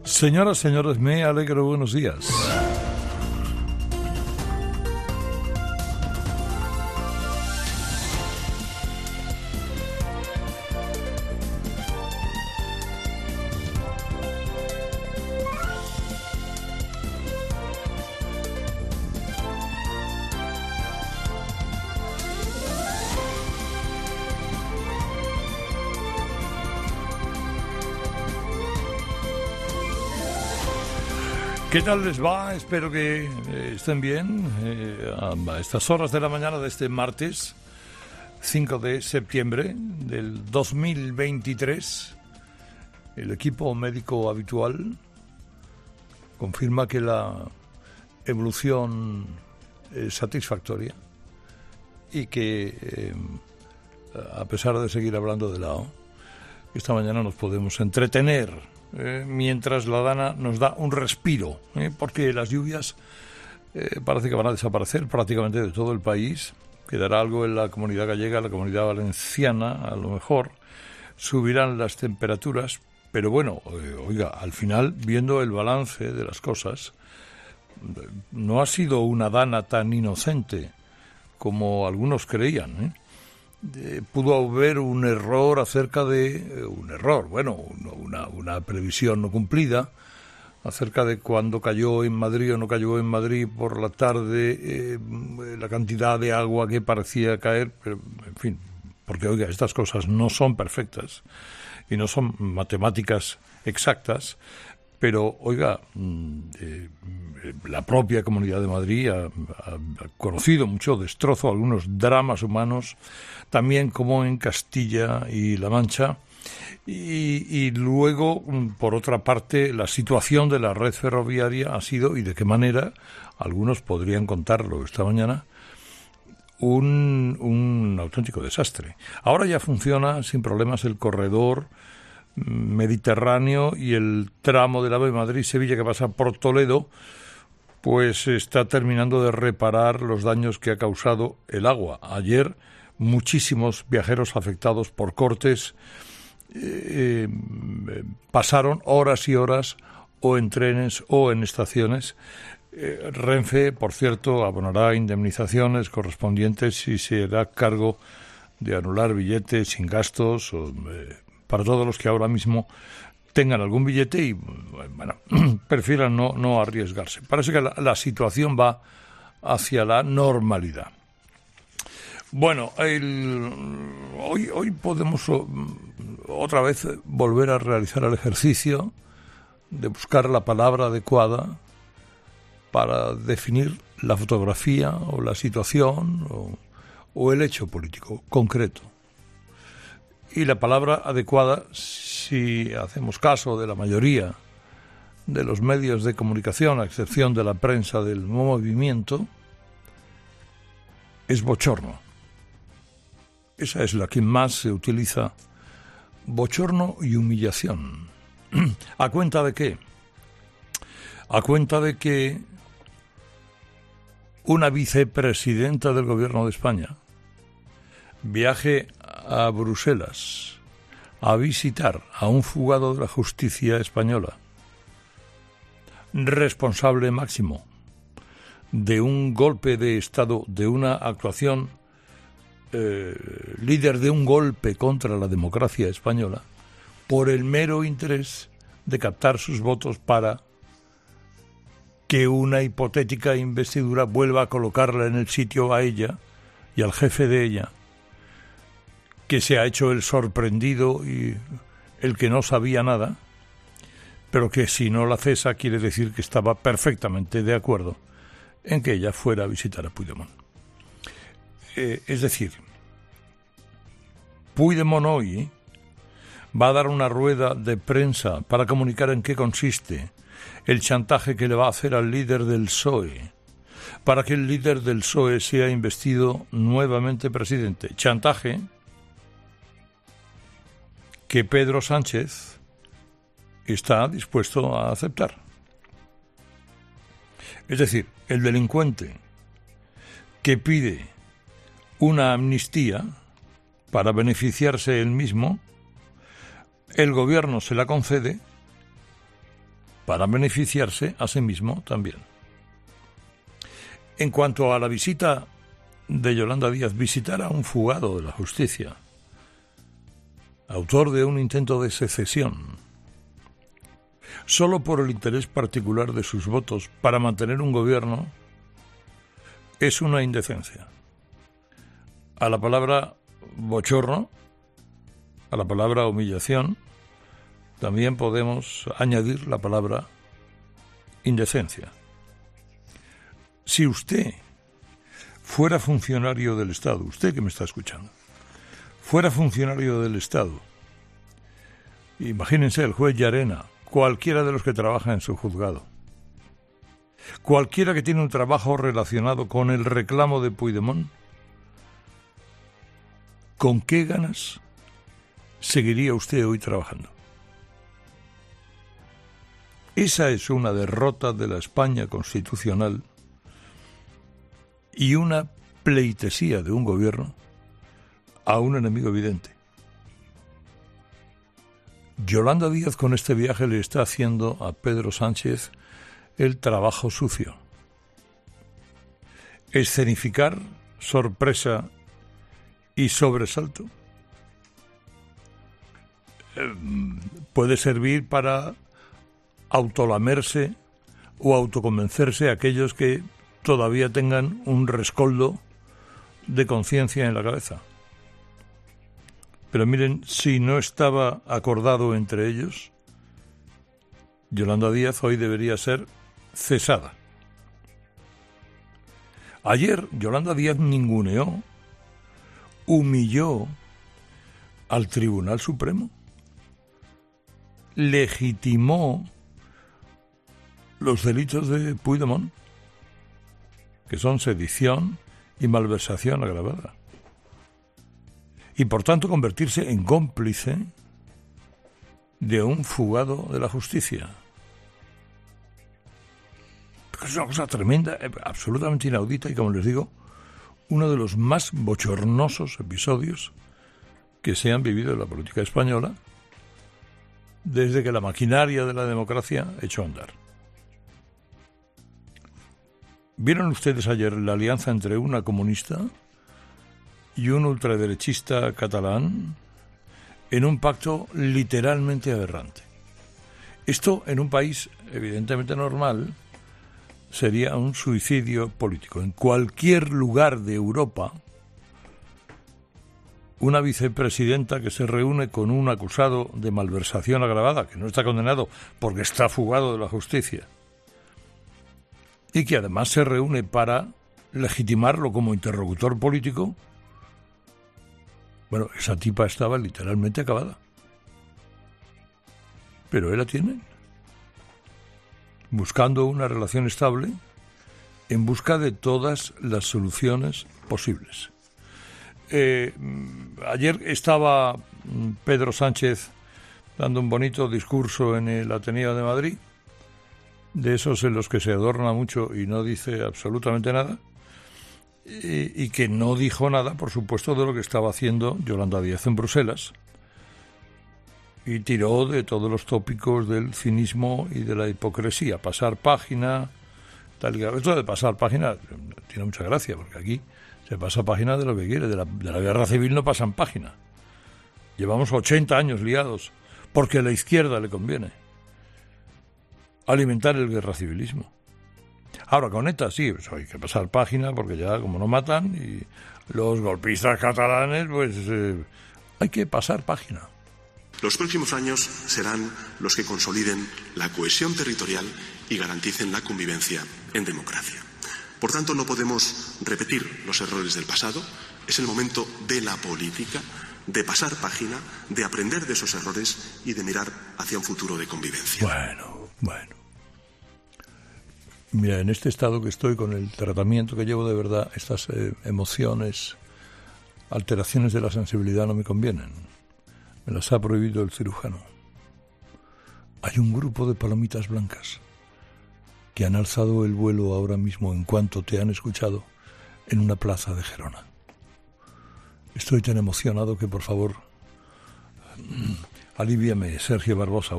Señoras, señores, me alegro, buenos días. ¿Qué tal les va? Espero que estén bien a estas horas de la mañana de este martes 5 de septiembre del 2023. El equipo médico habitual confirma que la evolución es satisfactoria y que a pesar de seguir hablando de lao, esta mañana nos podemos entretener mientras la Dana nos da un respiro, porque las lluvias parece que van a desaparecer prácticamente de todo el país. Quedará algo en la comunidad gallega, la comunidad valenciana, a lo mejor subirán las temperaturas, pero bueno, oiga, al final, viendo el balance de las cosas, no ha sido una Dana tan inocente como algunos creían, pudo haber un error acerca de... una previsión no cumplida acerca de cuándo cayó en Madrid o no cayó en Madrid por la tarde, la cantidad de agua que parecía caer, pero, en fin, porque, oiga, estas cosas no son perfectas y no son matemáticas exactas, pero, oiga, la propia Comunidad de Madrid ha conocido mucho destrozo, algunos dramas humanos, también como en Castilla y La Mancha, y luego, por otra parte, la situación de la red ferroviaria ha sido, y de qué manera, algunos podrían contarlo esta mañana, un auténtico desastre. Ahora ya funciona sin problemas el corredor mediterráneo y el tramo del AVE Madrid-Sevilla que pasa por Toledo, pues está terminando de reparar los daños que ha causado el agua. Ayer muchísimos viajeros afectados por cortes pasaron horas y horas o en trenes o en estaciones. Renfe, por cierto, abonará indemnizaciones correspondientes y se hará cargo de anular billetes sin gastos para todos los que ahora mismo tengan algún billete y, bueno, prefieran no arriesgarse. Parece que la situación va hacia la normalidad. Bueno, hoy podemos otra vez volver a realizar el ejercicio de buscar la palabra adecuada para definir la fotografía o la situación o el hecho político concreto. Y la palabra adecuada, si hacemos caso de la mayoría de los medios de comunicación, a excepción de la prensa del movimiento, es bochorno. Esa es la que más se utiliza, bochorno y humillación. ¿A cuenta de qué? A cuenta de que una vicepresidenta del Gobierno de España viaje a Bruselas a visitar a un fugado de la justicia española, responsable máximo de un golpe de Estado, de una actuación, líder de un golpe contra la democracia española, por el mero interés de captar sus votos para que una hipotética investidura vuelva a colocarla en el sitio a ella y al jefe de ella, que se ha hecho el sorprendido y el que no sabía nada, pero que si no la cesa quiere decir que estaba perfectamente de acuerdo en que ella fuera a visitar a Puigdemont. Es decir, Puigdemont hoy va a dar una rueda de prensa para comunicar en qué consiste el chantaje que le va a hacer al líder del PSOE para que el líder del PSOE sea investido nuevamente presidente. Chantaje que Pedro Sánchez está dispuesto a aceptar. Es decir, el delincuente que pide una amnistía para beneficiarse él mismo, el gobierno se la concede para beneficiarse a sí mismo también. En cuanto a la visita de Yolanda Díaz, visitar a un fugado de la justicia, autor de un intento de secesión, solo por el interés particular de sus votos para mantener un gobierno, es una indecencia. A la palabra bochorno, a la palabra humillación, también podemos añadir la palabra indecencia. Si usted fuera funcionario del Estado, usted que me está escuchando, fuera funcionario del Estado, imagínense el juez Llarena, cualquiera de los que trabaja en su juzgado, cualquiera que tiene un trabajo relacionado con el reclamo de Puigdemont, ¿con qué ganas seguiría usted hoy trabajando? Esa es una derrota de la España constitucional y una pleitesía de un gobierno a un enemigo evidente. Yolanda Díaz con este viaje le está haciendo a Pedro Sánchez el trabajo sucio. Escenificar sorpresa y sobresalto puede servir para autolamerse o autoconvencerse a aquellos que todavía tengan un rescoldo de conciencia en la cabeza. Pero miren, si no estaba acordado entre ellos, Yolanda Díaz hoy debería ser cesada. Ayer Yolanda Díaz ninguneó, humilló al Tribunal Supremo, legitimó los delitos de Puigdemont, que son sedición y malversación agravada, y por tanto convertirse en cómplice de un fugado de la justicia. Es una cosa tremenda, absolutamente inaudita y, como les digo, uno de los más bochornosos episodios que se han vivido en la política española desde que la maquinaria de la democracia echó a andar. ¿Vieron ustedes ayer la alianza entre una comunista y un ultraderechista catalán en un pacto literalmente aberrante? Esto, en un país evidentemente normal, sería un suicidio político. En cualquier lugar de Europa, una vicepresidenta que se reúne con un acusado de malversación agravada, que no está condenado porque está fugado de la justicia, y que además se reúne para legitimarlo como interlocutor político, bueno, esa tipa estaba literalmente acabada. Pero ahí la tienen, buscando una relación estable, en busca de todas las soluciones posibles. Ayer estaba Pedro Sánchez dando un bonito discurso en el Ateneo de Madrid, de esos en los que se adorna mucho y no dice absolutamente nada, y que no dijo nada, por supuesto, de lo que estaba haciendo Yolanda Díaz en Bruselas, y tiró de todos los tópicos del cinismo y de la hipocresía, pasar página, tal y tal. Esto de pasar página tiene mucha gracia, porque aquí se pasa página de lo que quiere, de la guerra civil no pasan página. Llevamos 80 años liados, porque a la izquierda le conviene alimentar el guerra civilismo. Ahora, con ETA sí, pues hay que pasar página, porque ya como no matan, y los golpistas catalanes, pues hay que pasar página. Los próximos años serán los que consoliden la cohesión territorial y garanticen la convivencia en democracia. Por tanto, no podemos repetir los errores del pasado. Es el momento de la política, de pasar página, de aprender de esos errores y de mirar hacia un futuro de convivencia. Bueno. Mira, en este estado que estoy, con el tratamiento que llevo, de verdad, estas emociones, alteraciones de la sensibilidad no me convienen. Me las ha prohibido el cirujano. Hay un grupo de palomitas blancas que han alzado el vuelo ahora mismo en cuanto te han escuchado en una plaza de Gerona. Estoy tan emocionado que, por favor, alivíame, Sergio Barbosa.